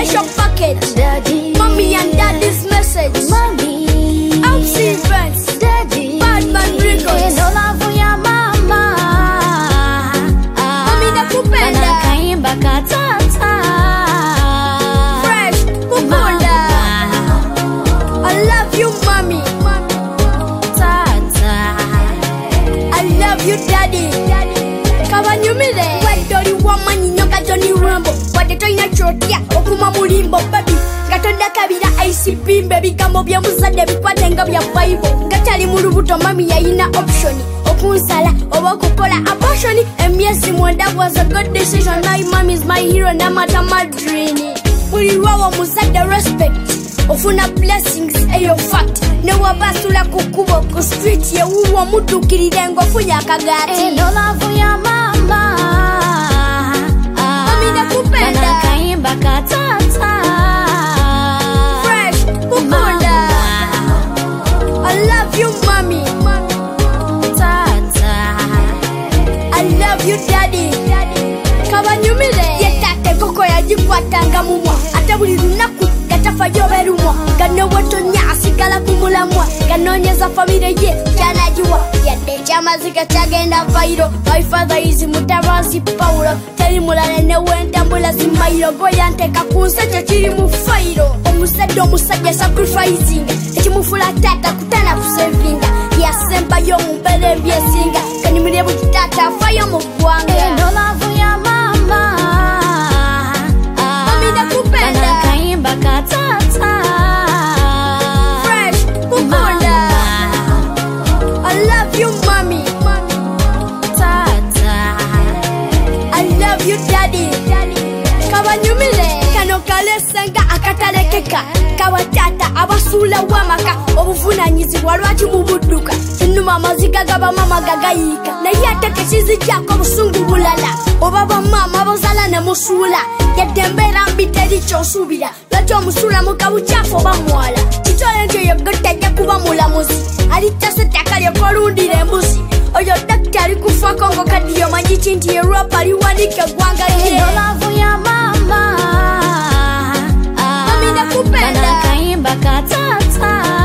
special package. Daddy. Mommy and daddy's message. Mommy. MC events. Daddy. Badman Records. No love for your mama. Mommy nakupenda. Anakaimba katata. Fresh Mukunda. I love you, mommy. Tata. I love you, daddy. Kabanyumire. Wadoli wamanyi nyoka Johnny Rambo. Wadeto ina chotia okuma mulimbo baby. Gatonda kabira ICP baby kamo bya muzade bikwatenga bya Bible. Gatali mulubuto mami yayina option. Okunsala oba kukola abortion. Emyesi mwenda was a good decision. My mom is my hero na mata madrini. Muliwawo muzade respect. Ofuna blessings eyo fact. Ne wabasula kukubo ku street ye uwo mudukirire ngo funya kagati. No love for your mama. Mami nakupenda. Anakaimba katata. Fresh Mukunda. I love you, mommy. Tata. I love you, daddy. Kabanyumire. Yetate koko yajikwatanga mumwa. Ate buli lunaku gatafa yoberumwa. Gano watonya asigala kumulamwa. Ganonyeza famire ye kyanajiwa. Yadde kyamazika kyagenda vairo. My father is Mutarazi Paulo. Teri mulale ne wentambula zimairo. Goyanteka kunsete kiri mu fairo. Omusajja sacrificing. Ekimufula tata kutana kusevinga. Yasemba yo mumbere byesinga. Kanimire butata fayo mu gwanga. No love for your mama. Mami nakupenda. Anakaimba katata. Fresh Mukunda. I love you, mommy. Tata. I love you, daddy. Kabanyumire. Kano kalesenga akatalekeka. Kawatata abasula wamaka. Obuvunanyizibwa lwaki mubudduka. Kinuma amaziga gaba mama gagayika. Naye ate kekizi kyako busungu bulala. Obaba mama bozala ne musula. Yadembera mbiteri kyosubira. Lwaki omusula mukabuchafu bamwala. Kitole nti oyo gotajja kuba mulamuzi. Alitase ttaka lyekolundira embuzi. Oyo daktari kufa kongo kadiyo manyi kinti Europa liwanike gwanga lye. No love for your mama. Mami nakupenda. Anakaimba katata.